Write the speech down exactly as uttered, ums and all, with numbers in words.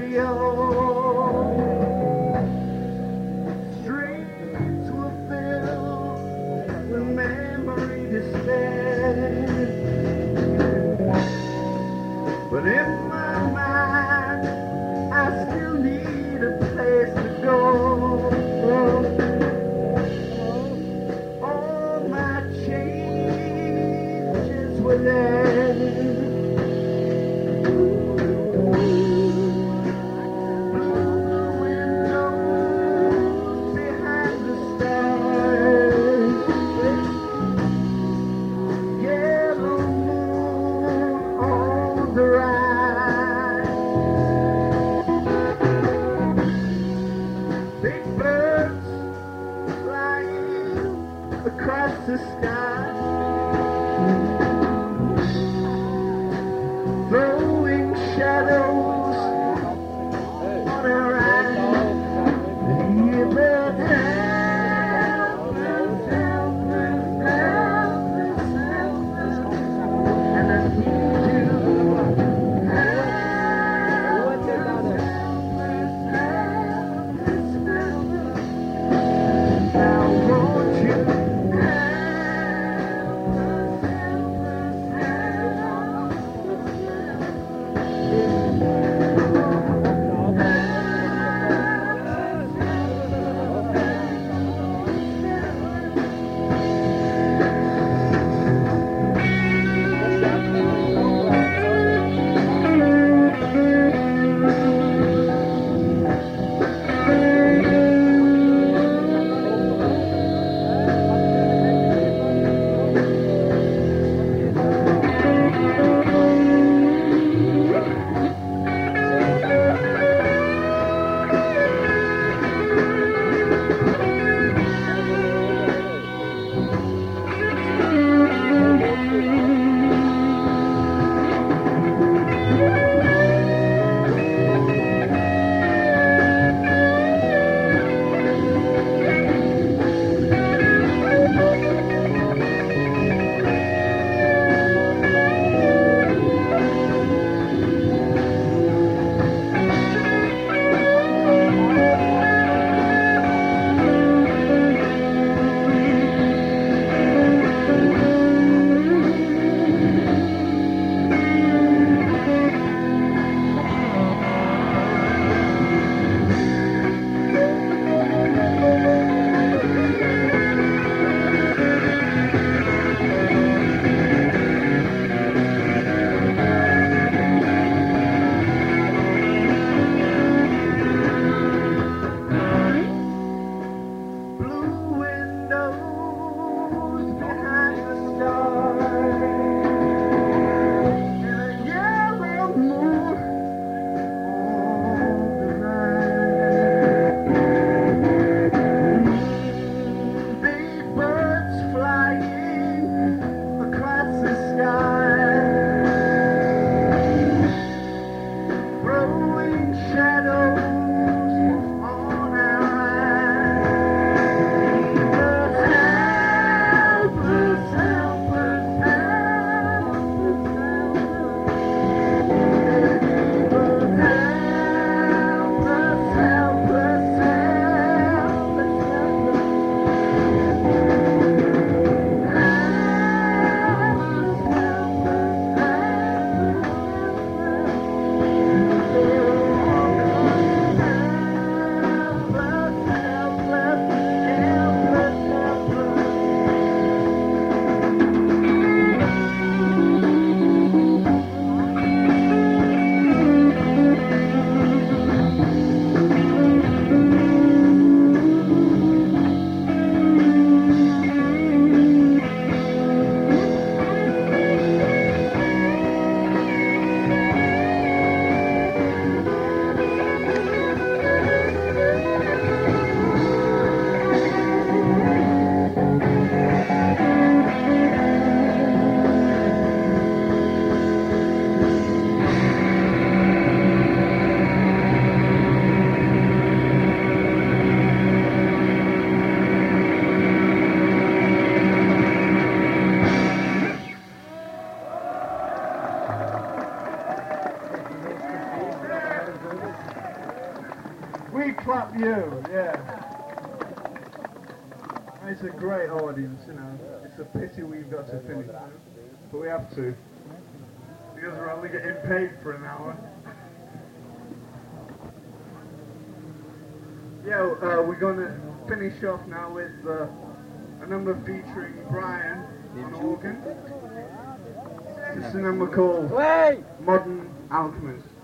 Streets were filled with memory despair. But in my mind, I still need a place to go. All my changes were there. Big birds flying across the sky, throwing shadows on our eyes. But helpless, helpless, helpless, helpless, and I need you. We clap you, yeah. It's a great audience, you know. It's a pity we've got to finish, you know? But we have to. Because we're only getting paid for an hour. Yeah, uh, we're going to finish off now with uh, a number featuring Brian on organ. It's a number called Modern Alchemist.